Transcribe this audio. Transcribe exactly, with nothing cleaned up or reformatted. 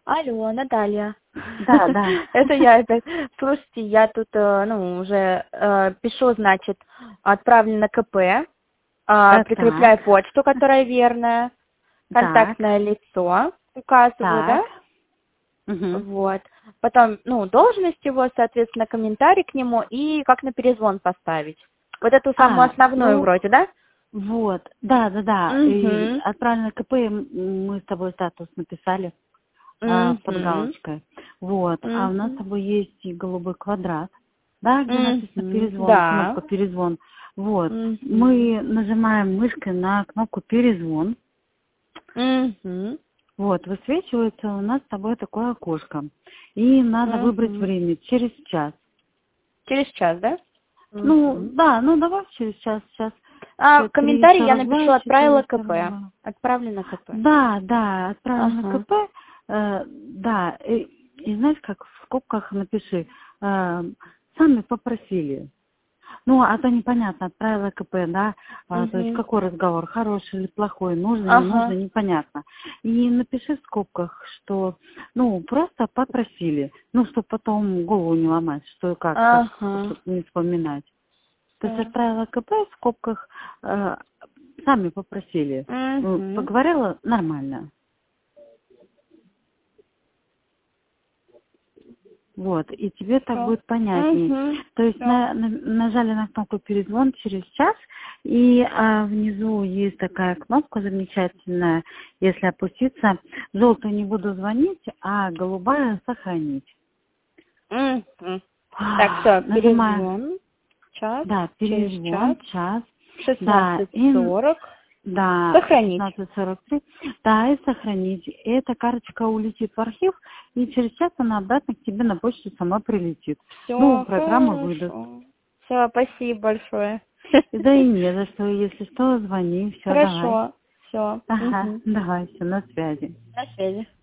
Алло, Наталья. Да, да. Это я опять. Слушайте, я тут, э, ну, уже э, пишу, значит, отправлено КП, э, Так, прикрепляю так, почту, которая верная, так, контактное лицо указываю, да? так. Угу. Вот. Потом, ну, должность его, соответственно, комментарий к нему и как на перезвон поставить. Вот эту самую А, основную ну, вроде, да? вот, да, да, да. И Угу. отправлено КП, м, мы с тобой статус написали а, под Угу. галочкой. Вот. А у нас с Угу. тобой есть и голубой квадрат, да, где написано Угу. перезвон, Да. кнопка перезвон. Вот. Угу. Мы нажимаем мышкой на кнопку перезвон. Угу. Вот, высвечивается у нас с тобой такое окошко. И надо выбрать Угу. время через час. Через час, да? Ну, Угу. да, ну давай через час, сейчас. А Все, в три, комментарии я сорок напишу два, «Отправила четыре, КП». сорок два. Отправлено КП. Да, да, отправлено Ага. КП. Э, да, и, и знаешь, как в скобках напиши, э, сами попросили. Ну, а то непонятно, отправила КП, да, а, то есть Угу. какой разговор, хороший или плохой, нужно, не нужно, Ага. непонятно. И напиши в скобках, что, ну, просто попросили, ну, чтобы потом голову не ломать, что и как, как, Ага. чтобы не вспоминать. То есть Всё. отправила КП в скобках, э, сами попросили. Ну, Угу. поговорила нормально. Вот, и тебе так Всё. будет понятней. Угу. То есть Всё. на, на- нажали на кнопку «Перезвон» через час, и а, внизу есть такая кнопка замечательная, если опуститься. Желтую не буду звонить, а голубая «Сохранить». Угу. Так, все, Нажимаю, перезвон. Час. да, Через час. «Перезвон», час, да, шестнадцать и сорок. да, Сохранить. шестнадцать сорок три. Да, и сохранить. И эта карточка улетит в архив, и через час она обратно к тебе на почту сама прилетит. Ну, Все программа выдаст. хорошо. Все, спасибо большое. Да и не за что. Если что, звони. Все, давай. Хорошо. Все. Ага, давай, все, на связи. На связи.